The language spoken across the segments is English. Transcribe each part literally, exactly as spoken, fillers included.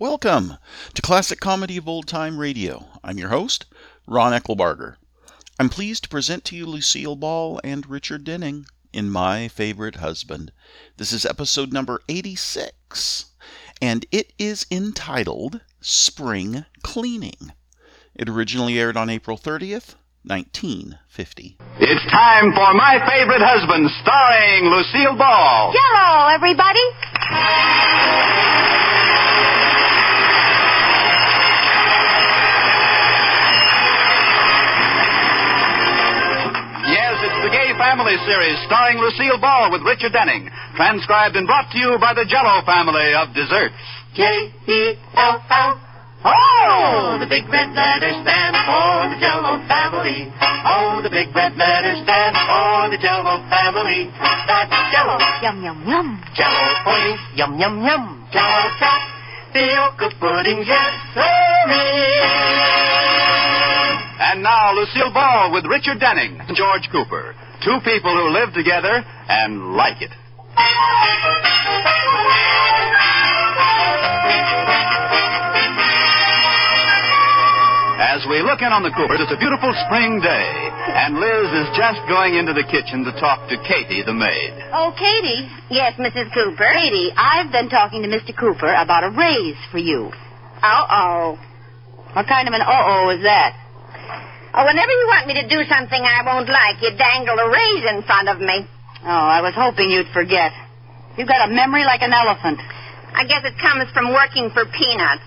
Welcome to Classic Comedy of Old Time Radio. I'm your host, Ron Eckelbarger. I'm pleased to present to you Lucille Ball and Richard Denning in My Favorite Husband. This is episode number eighty-six, and it is entitled Spring Cleaning. It originally aired on April thirtieth, nineteen fifty. It's time for My Favorite Husband, starring Lucille Ball. Hello, everybody. Yes, it's the Gay Family series, starring Lucille Ball with Richard Denning, transcribed and brought to you by the Jell-O family of desserts. J E L L Oh, the big red letters stand for the Jell-O family. Oh, the big red letters stand for the Jell-O family. That's Jell-O. Yum, yum, yum. Jell-O pudding. Yum, yum, yum. Jell-O shot. Feel-good pudding, yes, sirree. And now, Lucille Ball with Richard Denning and George Cooper. Two people who live together and like it. As we look in on the Coopers, it's a beautiful spring day, and Liz is just going into the kitchen to talk to Katie, the maid. Oh, Katie. Yes, Missus Cooper. Katie, I've been talking to Mister Cooper about a raise for you. Uh-oh. What kind of an uh-oh is that? Oh, whenever you want me to do something I won't like, you dangle a raise in front of me. Oh, I was hoping you'd forget. You've got a memory like an elephant. I guess it comes from working for peanuts.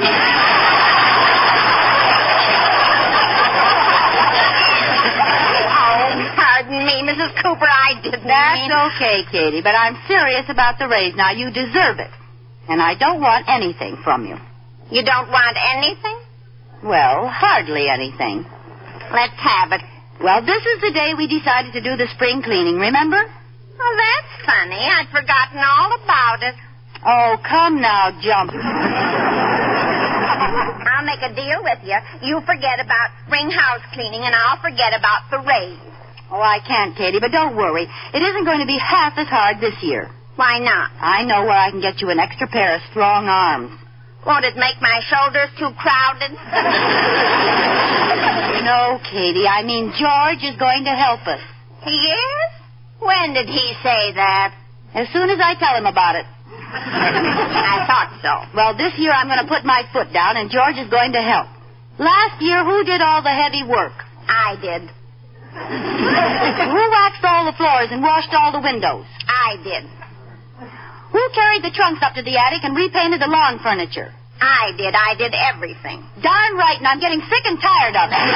Pardon me, Missus Cooper, I didn't That's mean... okay, Katie, but I'm serious about the raise. Now, you deserve it. And I don't want anything from you. You don't want anything? Well, hardly anything. Let's have it. Well, this is the day we decided to do the spring cleaning, remember? Oh, that's funny. I'd forgotten all about it. Oh, come now, jump. I'll make a deal with you. You forget about spring house cleaning, and I'll forget about the raise. Oh, I can't, Katie, but don't worry. It isn't going to be half as hard this year. Why not? I know where I can get you an extra pair of strong arms. Won't it make my shoulders too crowded? No, Katie, I mean George is going to help us. He is? When did he say that? As soon as I tell him about it. I thought so. Well, this year I'm going to put my foot down, and George is going to help. Last year, who did all the heavy work? I did. Who waxed all the floors and washed all the windows? I did. Who carried the trunks up to the attic and repainted the lawn furniture? I did. I did everything. Darn right, and I'm getting sick and tired of it.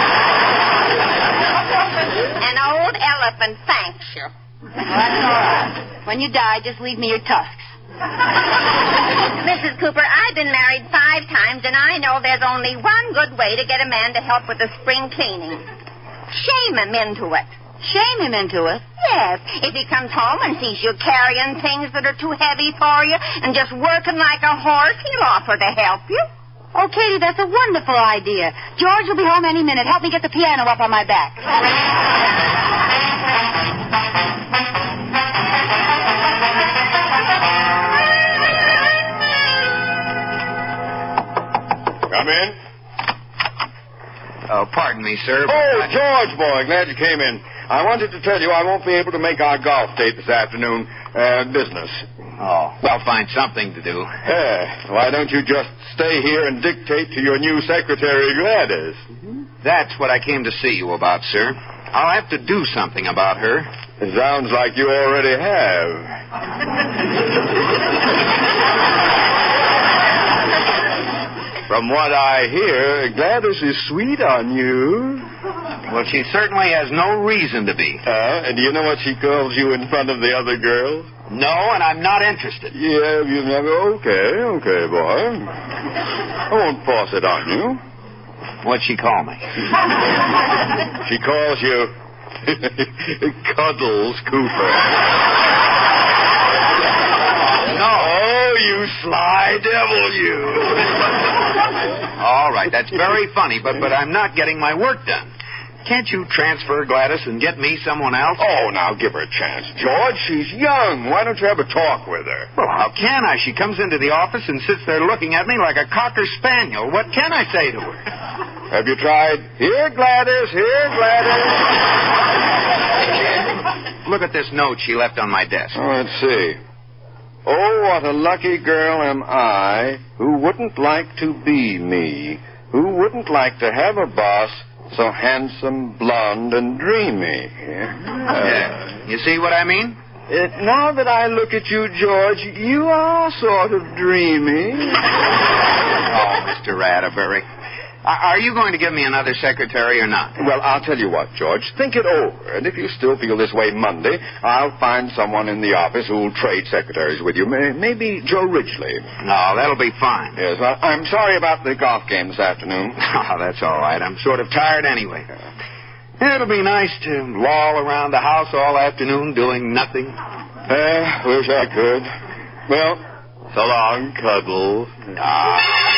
An old elephant thanks you. Well, that's all right. When you die, just leave me your tusks. Missus Cooper, I've been married five times, and I know there's only one good way to get a man to help with the spring cleaning. Shame him into it. Shame him into it? Yes. If he comes home and sees you carrying things that are too heavy for you and just working like a horse, he'll offer to help you. Oh, Katie, that's a wonderful idea. George will be home any minute. Help me get the piano up on my back. Come in. Oh, pardon me, sir. Oh, George, boy, glad you came in. I wanted to tell you I won't be able to make our golf date this afternoon. Uh, business. Oh, well, find something to do. Yeah. Why don't you just stay here and dictate to your new secretary, Gladys? Mm-hmm. That's what I came to see you about, sir. I'll have to do something about her. It sounds like you already have. From what I hear, Gladys is sweet on you. Well, she certainly has no reason to be. Uh, and do you know what she calls you in front of the other girls? No, and I'm not interested. Yeah, you never... Okay, okay, boy. I won't force it on you. What'd she call me? She calls you Cuddles Cooper. No. Oh, you sly devil, you. All right, that's very funny, but, but I'm not getting my work done. Can't you transfer Gladys and get me someone else? Oh, now give her a chance, George. She's young. Why don't you have a talk with her? Well, how can I? She comes into the office and sits there looking at me like a cocker spaniel. What can I say to her? Have you tried? Here, Gladys. Here, Gladys. Look at this note she left on my desk. Oh, let's see. Oh, what a lucky girl am I who wouldn't like to be me, who wouldn't like to have a boss so handsome, blonde, and dreamy. Uh, you see what I mean? It, now that I look at you, George, you are sort of dreamy. Oh, Mister Ratterbury. Are you going to give me another secretary or not? Well, I'll tell you what, George. Think it over. And if you still feel this way Monday, I'll find someone in the office who'll trade secretaries with you. Maybe Joe Ridgely. No, that'll be fine. Yes, well, I'm sorry about the golf game this afternoon. Oh, that's all right. I'm sort of tired anyway. It'll be nice to loll around the house all afternoon doing nothing. Eh, wish I could. Well, so long, Cuddles. Ah.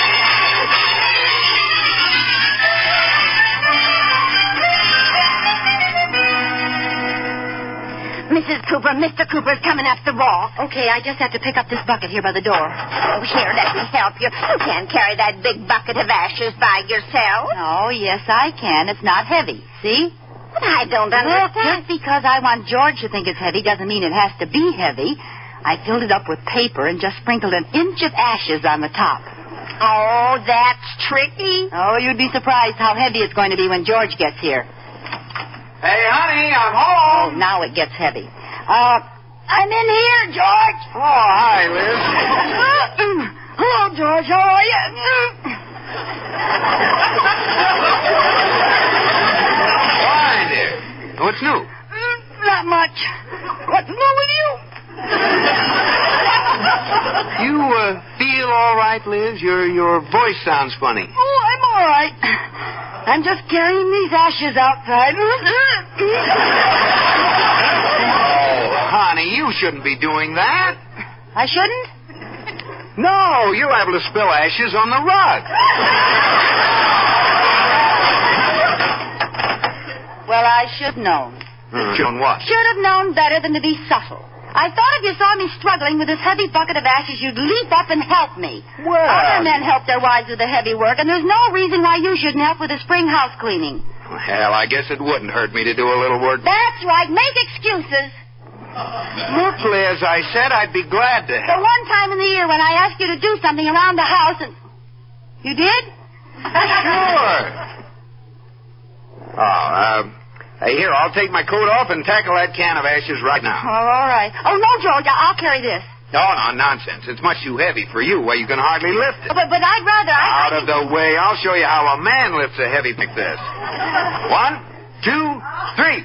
Missus Cooper, Mister Cooper's coming up the wall. Okay, I just have to pick up this bucket here by the door. Oh, here, let me help you. You can't carry that big bucket of ashes by yourself. Oh, yes, I can. It's not heavy. See? But I don't Look, understand. just because I want George to think it's heavy doesn't mean it has to be heavy. I filled it up with paper and just sprinkled an inch of ashes on the top. Oh, that's tricky. Oh, you'd be surprised how heavy it's going to be when George gets here. Hey, honey, I'm Oh, home. now it gets heavy. Uh, I'm in here, George. Oh, hi, Liz. Hello, George. How are you? Fine, dear. What's new? Not much. What's new with you? You uh, feel all right, Liz? Your your voice sounds funny. Oh, I'm all right. I'm just carrying these ashes outside. Oh, honey, you shouldn't be doing that. I shouldn't? No, you're liable to spill ashes on the rug. Well, I should have known. Joan, what? Should have known better than to be subtle. I thought if you saw me struggling with this heavy bucket of ashes, you'd leap up and help me. Well... Other men help their wives with the heavy work, and there's no reason why you shouldn't help with the spring house cleaning. Well, I guess it wouldn't hurt me to do a little work. That's right. Make excuses. Look, Liz, I said I'd be glad to The help. one time in the year when I asked you to do something around the house and... You did? Sure. Oh, uh... Hey, here, I'll take my coat off and tackle that can of ashes right now. Oh, all right. Oh, no, George, I'll carry this. No, no, nonsense. It's much too heavy for you. Why, you can hardly lift it. But, but I'd rather... I, Out of the way. I'll show you how a man lifts a heavy like this. One, two, three.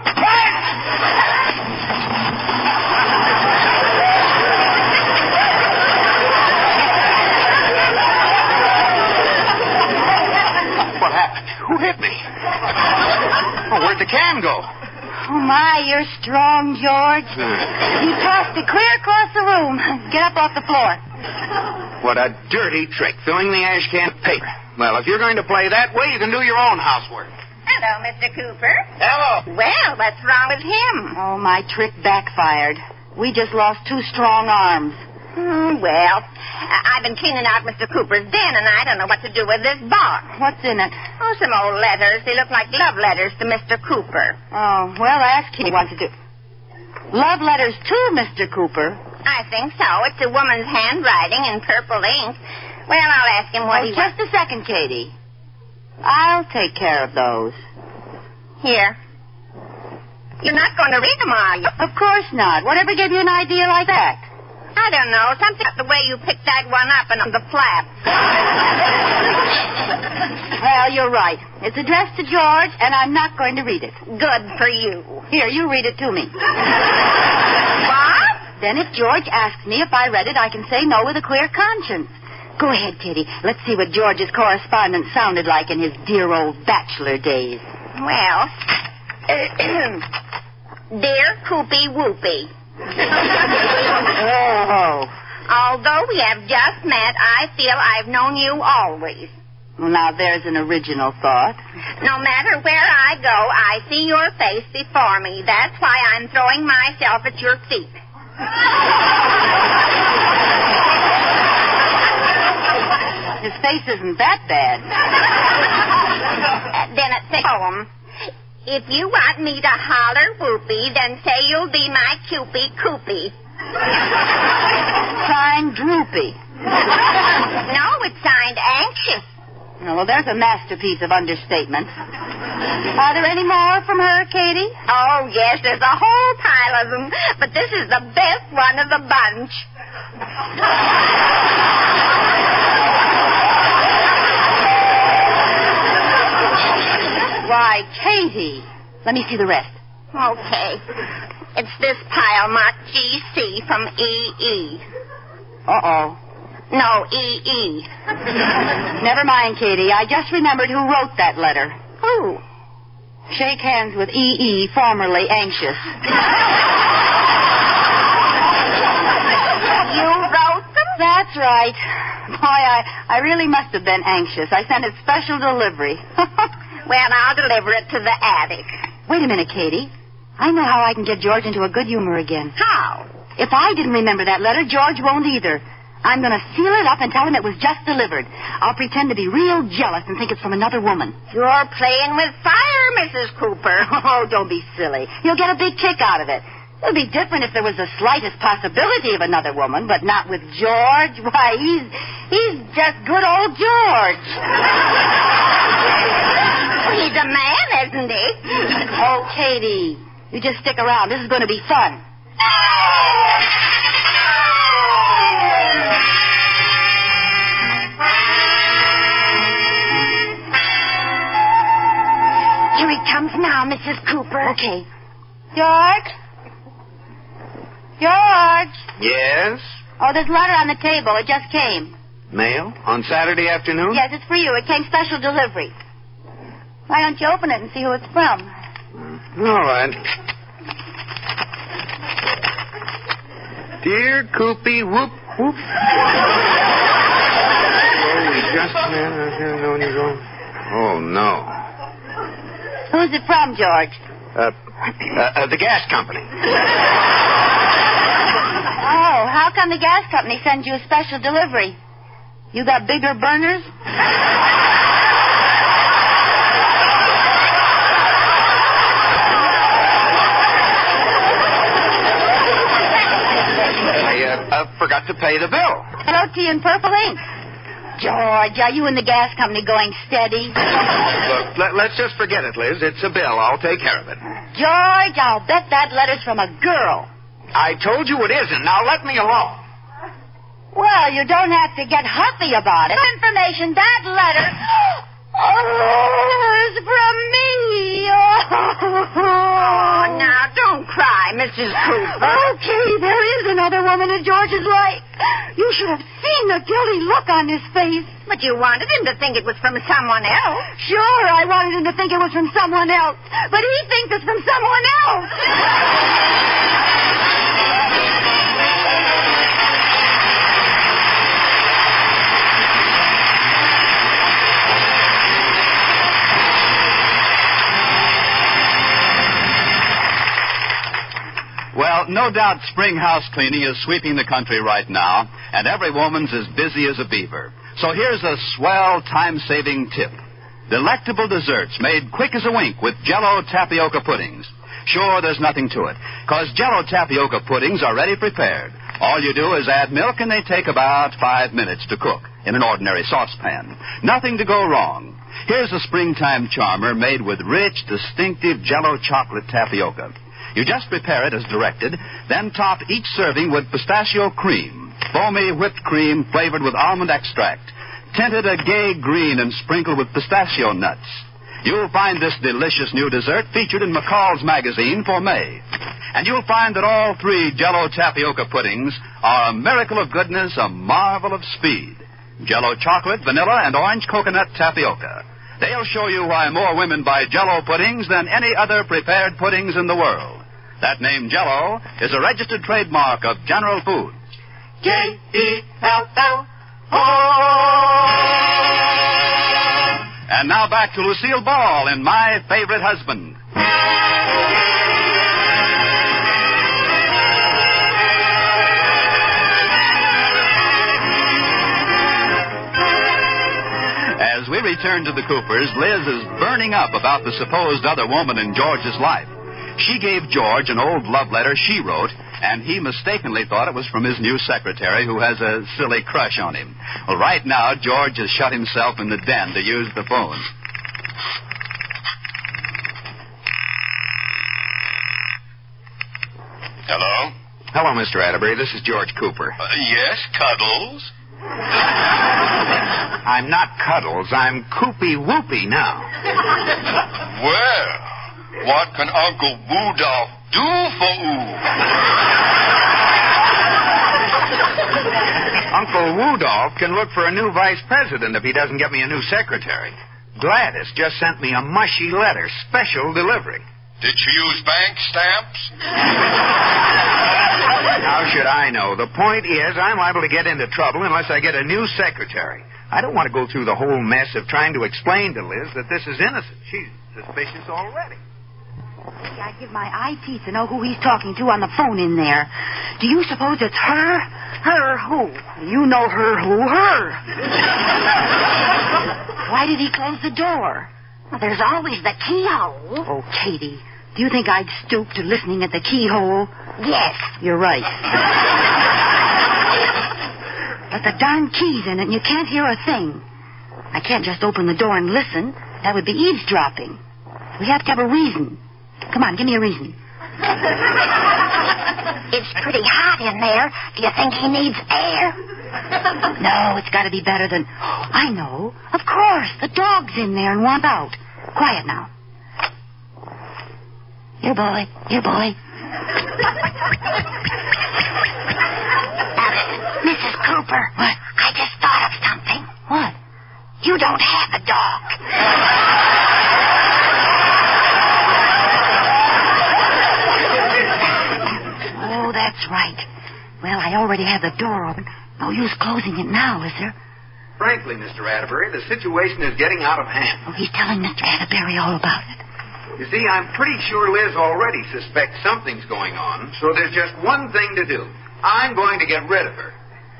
What happened? Who hit me? Oh, where'd the can go? Oh, my, you're strong, George. You tossed it clear across the room. Get up off the floor. What a dirty trick, filling the ash can with paper. Well, if you're going to play that way, you can do your own housework. Hello, Mister Cooper. Hello. Well, what's wrong with him? Oh, my trick backfired. We just lost two strong arms. Hmm, well, I- I've been cleaning out Mister Cooper's den, and I don't know what to do with this box. What's in it? Oh, some old letters. They look like love letters to Mister Cooper. Oh, well, ask him what to do. Love letters to Mister Cooper. I think so. It's a woman's handwriting in purple ink. Well, I'll ask him what Oh, he just wants. a second, Katie. I'll take care of those. Here. You're not going to read them, are you? Of course not. Whatever gave you an idea like that? I don't know. Something about the way you picked that one up and on the flap. Well, you're right. It's addressed to George, and I'm not going to read it. Good for you. Here, you read it to me. What? Then if George asks me if I read it, I can say no with a clear conscience. Go ahead, Kitty. Let's see what George's correspondence sounded like in his dear old bachelor days. Well, dear Coopy Whoopy. Oh. Although we have just met, I feel I've known you always. Well, now there's an original thought. No matter where I go, I see your face before me. That's why I'm throwing myself at your feet. His face isn't that bad. Uh, then it's a poem. If you want me to holler whoopee, then say you'll be my cupie coopy. Signed Droopy. No, it's signed anxious. Oh, well, there's a masterpiece of understatement. Are there any more from her, Katie? Oh, yes, there's a whole pile of them, but this is the best one of the bunch. Why, Katie. Let me see the rest. Okay. It's this pile marked G C from E E. Uh-oh. No, E E. Never mind, Katie. I just remembered who wrote that letter. Who? Shake hands with E E, formerly anxious. You wrote them? That's right. Boy, I, I really must have been anxious. I sent it special delivery. Well, I'll deliver it to the attic. Wait a minute, Katie. I know how I can get George into a good humor again. How? If I didn't remember that letter, George won't either. I'm going to seal it up and tell him it was just delivered. I'll pretend to be real jealous and think it's from another woman. You're playing with fire, Missus Cooper. Oh, don't be silly. You'll get a big kick out of it. It would be different if there was the slightest possibility of another woman, but not with George. Why, he's he's just good old George. He's a man, isn't he? Oh, Katie, you just stick around. This is going to be fun. Here he comes now, Missus Cooper. Okay. George? George? Yes? Oh, there's a letter on the table. It just came. Mail? On Saturday afternoon? Yes, it's for you. It came special delivery. Why don't you open it and see who it's from? All right. Dear Coopy, whoop, whoop. Oh, we just... Oh, no. Who's it from, George? Uh, uh, uh, the gas company. Oh, how come the gas company sends you a special delivery? You got bigger burners? I uh, uh, forgot to pay the bill. Hello to you in purple ink. George, are you and the gas company going steady? Look, let, let's just forget it, Liz. It's a bill. I'll take care of it. George, I'll bet that letter's from a girl. I told you it isn't. Now let me alone. Well, you don't have to get huffy about it. Information, that letter... Oh, it's from me. Oh, now, don't cry, Missus Cooper. Okay, there is another woman in George's life. You should have seen the guilty look on his face. But you wanted him to think it was from someone else. Sure, I wanted him to think it was from someone else. But he thinks it's from someone else. Well, no doubt spring house cleaning is sweeping the country right now, and every woman's as busy as a beaver. So here's a swell time-saving tip. Delectable desserts made quick as a wink with Jell-O tapioca puddings. Sure, there's nothing to it, because Jell-O tapioca puddings are ready prepared. All you do is add milk, and they take about five minutes to cook in an ordinary saucepan. Nothing to go wrong. Here's a springtime charmer made with rich, distinctive Jell-O chocolate tapioca. You just prepare it as directed, then top each serving with pistachio cream, foamy whipped cream flavored with almond extract, tinted a gay green and sprinkled with pistachio nuts. You'll find this delicious new dessert featured in McCall's magazine for May. And you'll find that all three Jell-O tapioca puddings are a miracle of goodness, a marvel of speed. Jell-O chocolate, vanilla, and orange coconut tapioca. They'll show you why more women buy Jell-O puddings than any other prepared puddings in the world. That name, Jell-O, is a registered trademark of General Foods. J E L L O And now back to Lucille Ball in My Favorite Husband. As we return to the Coopers, Liz is burning up about the supposed other woman in George's life. She gave George an old love letter she wrote, and he mistakenly thought it was from his new secretary who has a silly crush on him. Well, right now, George has shut himself in the den to use the phone. Hello? Hello, Mister Atterbury. This is George Cooper. Uh, yes, Cuddles? I'm not Cuddles. I'm Coopy Whoopy now. Well, what can Uncle Woodolph do for oo? Uncle Woodolph can look for a new vice president if he doesn't get me a new secretary. Gladys just sent me a mushy letter, special delivery. Did she use bank stamps? How should I know? The point is, I'm liable to get into trouble unless I get a new secretary. I don't want to go through the whole mess of trying to explain to Liz that this is innocent. She's suspicious already. I'd give my eye teeth to know who he's talking to on the phone in there. Do you suppose it's her? Her who? You know her who? Her. Why did he close the door? Well, there's always the keyhole. Oh, Katie, do you think I'd stoop to listening at the keyhole? Yes. You're right. But the darn key's in it, and you can't hear a thing. I can't just open the door and listen. That would be eavesdropping. We have to have a reason. Come on, give me a reason. It's pretty hot in there. Do you think he needs air? No, it's got to be better than... I know. Of course. The dog's in there and want out. Quiet now. Here, boy. Here, boy. Uh, Missus Cooper. What? I just thought of something. What? You don't have a dog. Oh, that's right. Well, I already have the door open. No use closing it now, is there? Frankly, Mister Atterbury, the situation is getting out of hand. Oh, he's telling Mister Atterbury all about it. You see, I'm pretty sure Liz already suspects something's going on, so there's just one thing to do. I'm going to get rid of her.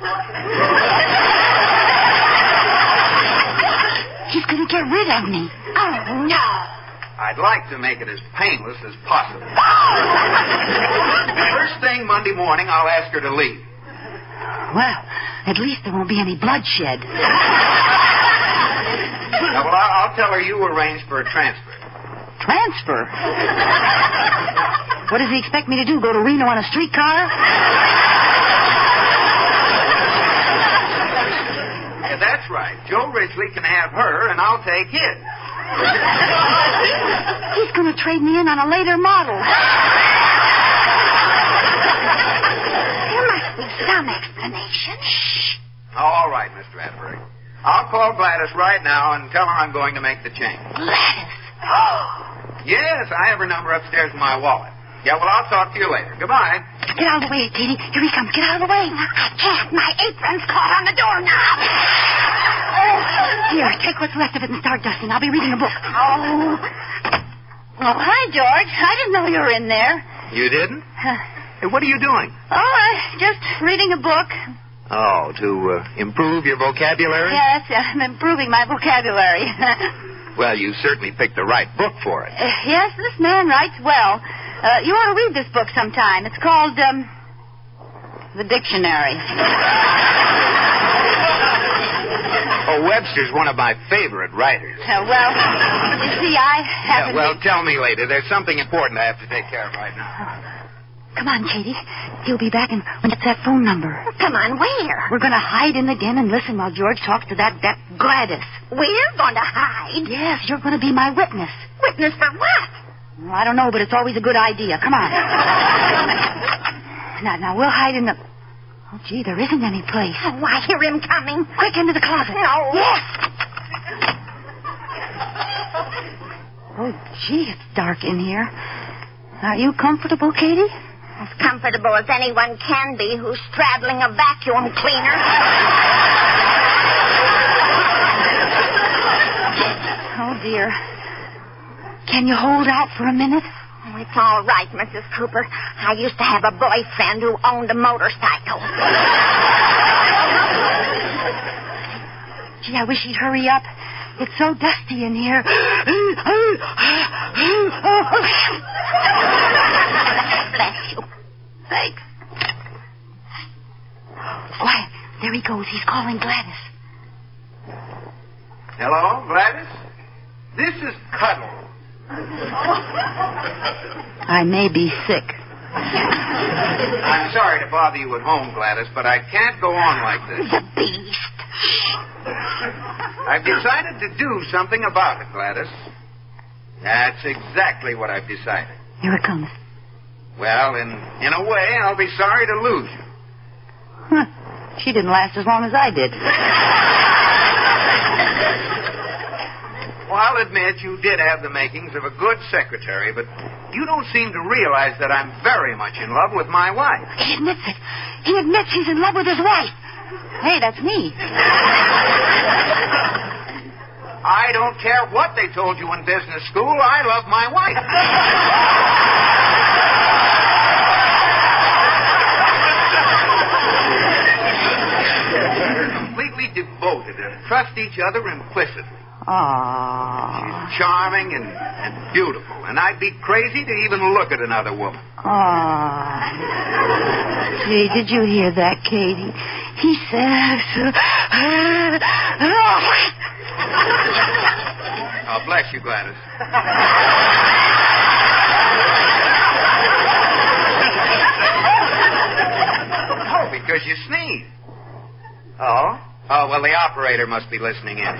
He's going to get rid of me. Oh, no. I'd like to make it as painless as possible. First thing Monday morning, I'll ask her to leave. Well, at least there won't be any bloodshed. Now, well, I'll, I'll tell her you arranged for a transfer. Transfer? What does he expect me to do, go to Reno on a streetcar? Yeah, that's right. Joe Ridgely can have her, and I'll take his. He's going to trade me in on a later model. There must be some explanation. Shh. Oh, all right, Mister Atterbury. I'll call Gladys right now and tell her I'm going to make the change. Gladys. Yes, I have her number upstairs in my wallet. Yeah, well, I'll talk to you later. Goodbye. Get out of the way, Katie. Here he comes. Get out of the way. I can't. My apron's caught on the doorknob. Here, take what's left of it and start dusting. I'll be reading a book. Oh. Oh, hi, George. I didn't know you were in there. You didn't? Uh, Hey, what are you doing? oh, uh, just reading a book. Oh, to uh, improve your vocabulary? Yes, I'm improving my vocabulary. Well, you certainly picked the right book for it. Uh, yes, this man writes well. Uh, you ought to read this book sometime. It's called, um, The Dictionary. Oh, Webster's one of my favorite writers. Uh, well, you see, I haven't... Yeah, well, tell me later. There's something important I have to take care of right now. Come on, Katie. He'll be back and when it's that phone number. Come on, where? We're going to hide in the den and listen while George talks to that, that Gladys. We're going to hide? Yes, you're going to be my witness. Witness for what? Well, I don't know, but it's always a good idea. Come on. now, now, we'll hide in the... Oh, gee, there isn't any place. Oh, I hear him coming. Quick, into the closet. No. Yes. Oh, gee, it's dark in here. Are you comfortable, Katie? As comfortable as anyone can be who's straddling a vacuum cleaner. dear. Can you hold out for a minute? Oh, it's all right, Missus Cooper. I used to have a boyfriend who owned a motorcycle. Gee, I wish he'd hurry up. It's so dusty in here. Bless you. Thanks. Quiet. There he goes. He's calling Gladys. Hello, Gladys? This is Cuddle. I may be sick. I'm sorry to bother you at home, Gladys, but I can't go on like this. The beast. I've decided to do something about it, Gladys. That's exactly what I've decided. Here it comes. Well, in, in a way, I'll be sorry to lose you. Huh. She didn't last as long as I did. Well, I'll admit you did have the makings of a good secretary, but you don't seem to realize that I'm very much in love with my wife. He admits it. He admits he's in love with his wife. Hey, that's me. I don't care what they told you in business school. I love my wife. We're completely devoted and trust each other implicitly. Aww. She's charming and, and beautiful, and I'd be crazy to even look at another woman. Aww. Gee, did you hear that, Katie? He says... Oh, bless you, Gladys. Oh, because you sneezed. Oh? Oh, well, the operator must be listening in.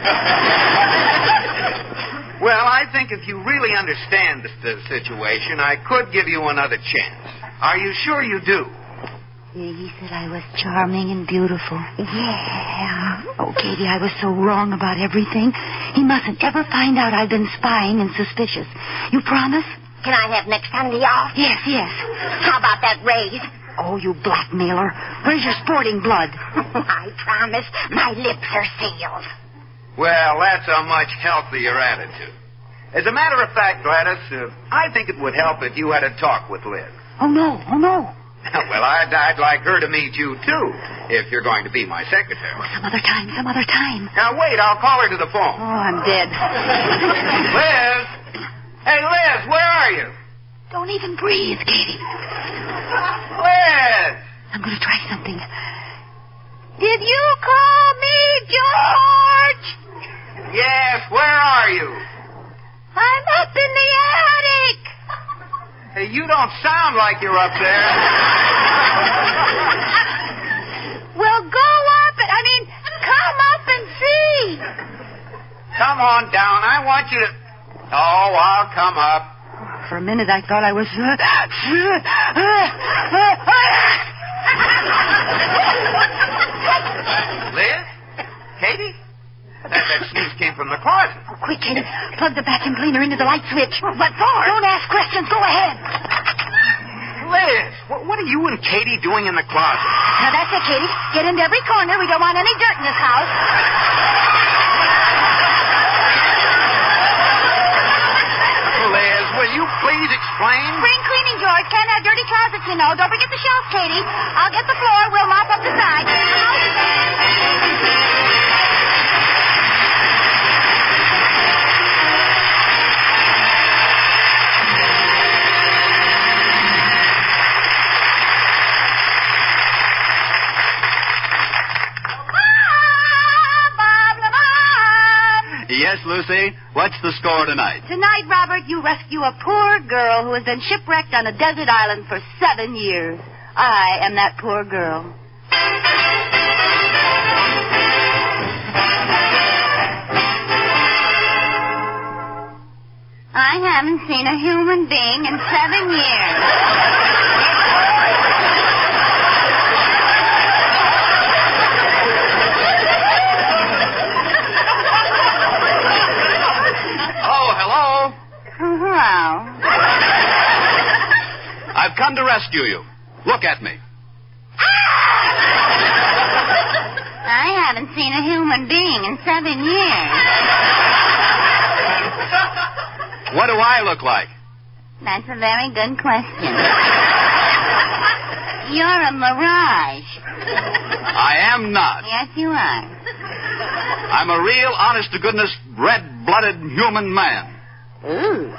Well, I think if you really understand the, the situation, I could give you another chance. Are you sure you do? Yeah, he said I was charming and beautiful. Yeah. Oh, Katie, I was so wrong about everything. He mustn't ever find out I've been spying and suspicious. You promise? Can I have next Sunday off? Yes, yes. How about that raise? Oh, you blackmailer. Where's your sporting blood? I promise. My lips are sealed. Well, that's a much healthier attitude. As a matter of fact, Gladys, uh, I think it would help if you had a talk with Liz. Oh, no. Oh, no. Well, I'd, I'd like her to meet you, too, if you're going to be my secretary. Oh, some other time, some other time. Now, wait, I'll call her to the phone. Oh, I'm dead. Liz! Hey, Liz, where are you? Don't even breathe, Katie. Liz! I'm going to try something. Did you call me, George? Yes, where are you? I'm up in the attic. Hey, you don't sound like you're up there. Well, go up and, I mean, come up and see. Come on down. I want you to... Oh, I'll come up. For a minute, I thought I was... Liz? Katie? That, that sneeze came from the closet. Oh, quick, Katie. Plug the vacuum cleaner into the light switch. What for? Don't ask questions. Go ahead. Liz, what, what are you and Katie doing in the closet? Now, that's it, Katie. Get into every corner. We don't want any dirt in this house. Liz, will you please explain? Spring cleaning, George. Can't have dirty closets, you know. Don't forget the shelves, Katie. I'll get the floor. We'll mop up the sides. Yes, Lucy? What's the score tonight? Tonight, Robert, you rescue a poor girl who has been shipwrecked on a desert island for seven years. I am that poor girl. I haven't seen a human being in seven years. I've come to rescue you. Look at me. I haven't seen a human being in seven years. What do I look like? That's a very good question. You're a mirage. I am not. Yes, you are. I'm a real, honest-to-goodness, red-blooded human man. Ooh.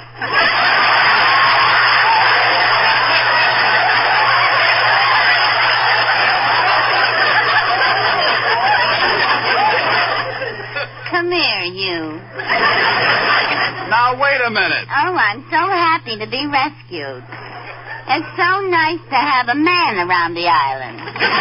Come here, you. Now, wait a minute. Oh, I'm so happy to be rescued. It's so nice to have a man around the island.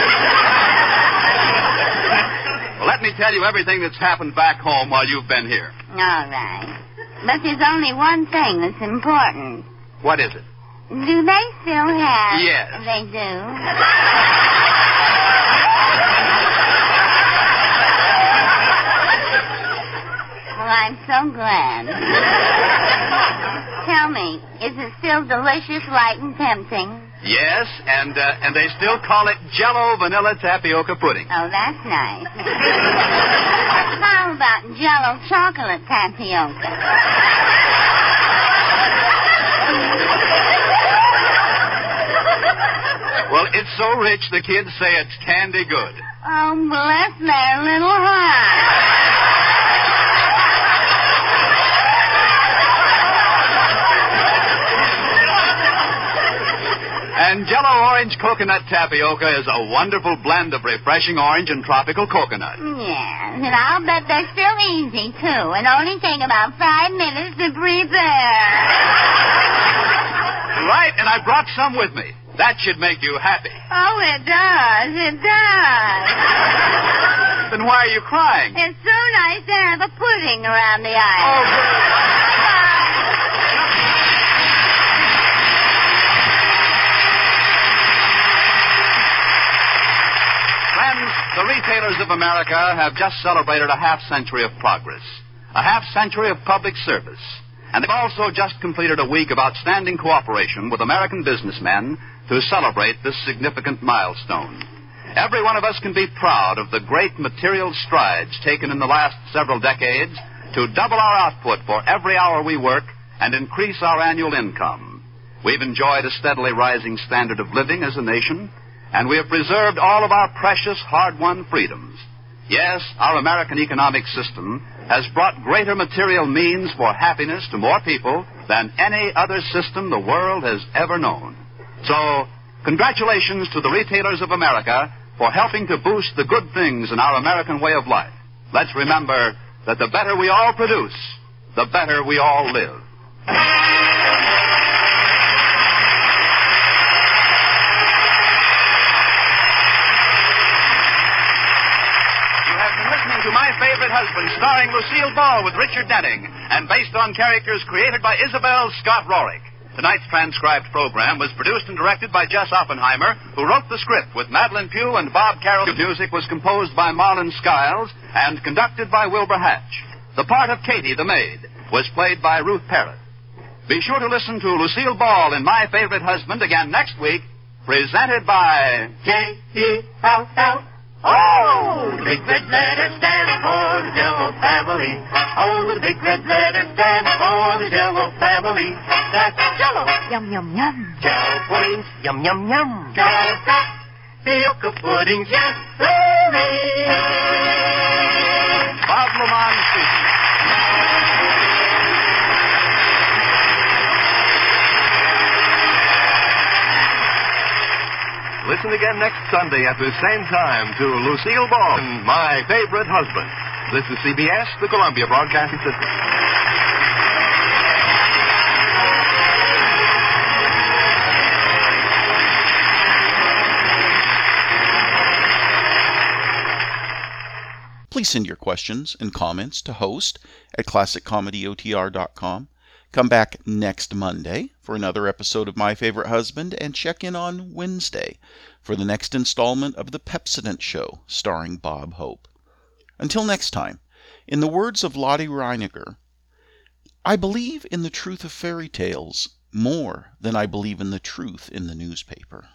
Well, let me tell you everything that's happened back home while you've been here. All right. But there's only one thing that's important. What is it? Do they still have... Yes. They do? Well, I'm so glad. Tell me, is it still delicious, light, and tempting? Yes, and uh, and they still call it Jell-O vanilla tapioca pudding. Oh, that's nice. How about Jell-O chocolate tapioca? Well, it's so rich the kids say it's candy good. Oh, bless their little hearts. And Jell-O orange coconut tapioca is a wonderful blend of refreshing orange and tropical coconut. Yes, and I'll bet they're still easy, too, and only take about five minutes to prepare. Right, and I brought some with me. That should make you happy. Oh, it does. It does. Then why are you crying? It's so nice to have a pudding around the island. Oh, good. Friends, the retailers of America have just celebrated a half century of progress, a half century of public service, and they've also just completed a week of outstanding cooperation with American businessmen to celebrate this significant milestone. Every one of us can be proud of the great material strides taken in the last several decades to double our output for every hour we work and increase our annual income. We've enjoyed a steadily rising standard of living as a nation, and we have preserved all of our precious, hard-won freedoms. Yes, our American economic system has brought greater material means for happiness to more people than any other system the world has ever known. So, congratulations to the retailers of America for helping to boost the good things in our American way of life. Let's remember that the better we all produce, the better we all live. To My Favorite Husband, starring Lucille Ball with Richard Denning, and based on characters created by Isabel Scott Rorick. Tonight's transcribed program was produced and directed by Jess Oppenheimer, who wrote the script with Madeline Pugh and Bob Carroll. The music was composed by Marlon Skiles and conducted by Wilbur Hatch. The part of Katie, the maid, was played by Ruth Parrott. Be sure to listen to Lucille Ball in My Favorite Husband again next week, presented by J E L L. Oh, the big red letters stand for the Jell-O family. Oh, the big red letters stand for the Jell-O family. That's Jell-O. Yum, yum, yum. Jell-O puddings. Yum, yum, yum. Jell-O tapioca puddings. Yes, sirree. Bob Lamont speaking. Listen again next Sunday at the same time to Lucille Ball, My Favorite Husband. This is C B S, the Columbia Broadcasting System. Please send your questions and comments to host at classic comedy o t r dot com. Come back next Monday for another episode of My Favorite Husband, and check in on Wednesday for the next installment of The Pepsodent Show, starring Bob Hope. Until next time, in the words of Lottie Reiniger, I believe in the truth of fairy tales more than I believe in the truth in the newspaper.